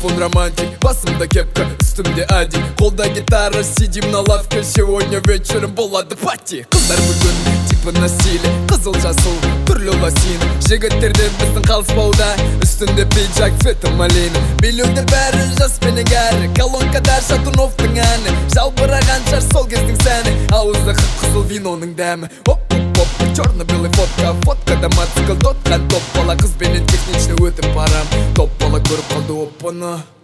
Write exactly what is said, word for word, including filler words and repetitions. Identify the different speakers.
Speaker 1: Телефон романтик, басымда кепка, үстімде ади, қолда гитара, сидим на лавке. Сегодня вечером болады пати. Қыздар бүгін типі на стиле, қызыл жасыл түрлі лосин. Жігіттерден біздің қалыспауда, үстінде пиджак цвета малина. Билеуде бәрі жас менен кәрі, колонкада Шатуновтың әні. Жалбыраған шаш сол кездің сәні, ауызда қып-қызыл виноның дәмі. Оп-оп-оп, черно-белый фотка, фоткада мотоцикл, тотқан топ бала. Қыз бенен техничный өтіп барам, топ бала көріп қалды опаны.